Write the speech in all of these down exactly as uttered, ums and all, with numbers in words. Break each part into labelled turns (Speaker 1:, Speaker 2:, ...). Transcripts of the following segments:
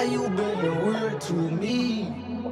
Speaker 1: you been weird to me?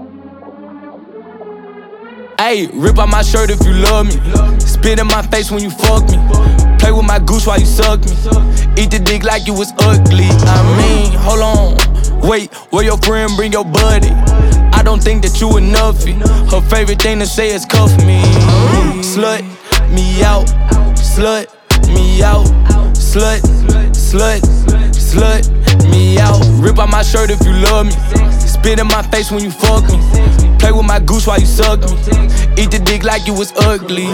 Speaker 2: Ayy, rip out my shirt if you love me. Spit in my face when you fuck me. Play with my goose while you suck me. Eat the dick like you was ugly. I mean, hold on. Wait, where your friend bring your buddy? I don't think that you enoughy. Her favorite thing to say is cuff me. Slut me out. Slut me out. Slut, slut, slut me out. Rip out my shirt if you love me. Spit in my face when you fuck me. Play with my goose while you suck me. Eat the dick like you was ugly.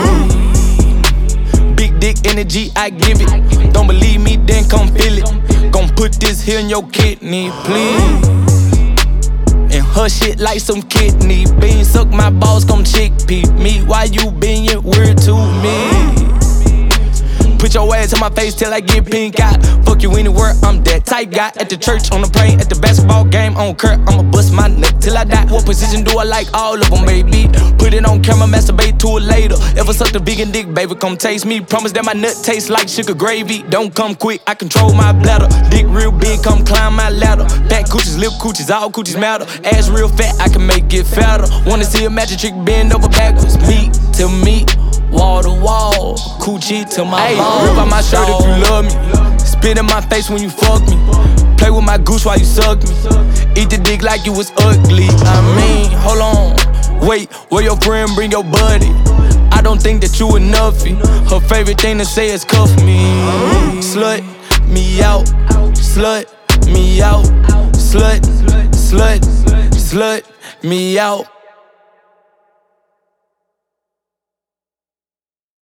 Speaker 2: Big dick energy, I give it. Don't believe me, then come feel it. Gon' put this here in your kidney, please. And her shit like some kidney beans. Suck my balls, come chickpea me. Why you being weird to me? Put your ass in my face till I get pink eye. Fuck you anywhere, I'm that type guy. At the church, on the plane, at the basketball game, on Kurt, I'ma bust my neck till I die. What position do I like? All of them, baby. Put it on camera, masturbate to it later. Ever sucked a vegan dick, baby, come taste me. Promise that my nut tastes like sugar gravy. Don't come quick, I control my bladder. Dick real big, come climb my ladder. Back coochies, lip coochies, all coochies matter. Ass real fat, I can make it fatter. Wanna see a magic trick bend over backwards. Meat to meat. Wall to wall, coochie to my balls. Rip out my shirt if you love me. Spit in my face when you fuck me. Play with my goose while you suck me. Eat the dick like you was ugly. I mean, hold on. Wait, where your friend bring your buddy? I don't think that you enoughy. Her favorite thing to say is cuff me. Slut me out. Slut me out. Slut, slut, slut me out.